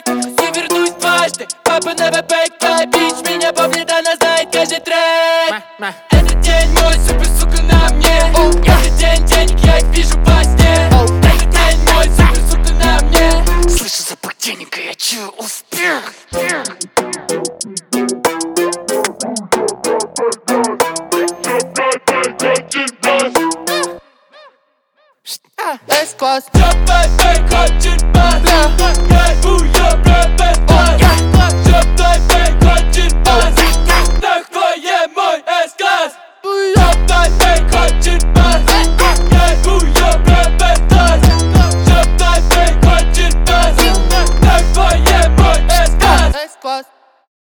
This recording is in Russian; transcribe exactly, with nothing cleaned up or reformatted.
трек, и вернусь дважды. Папа на бэк, твоя бич меня помнит, она знает каждый трек. Этот день мой, супер, сука, на мне. Каждый день денег, я их вижу во сне. Этот день мой, супер, сука, на мне. Слышу запах денег, и я чую успех. Эсквоз, я бэк, хочет бас.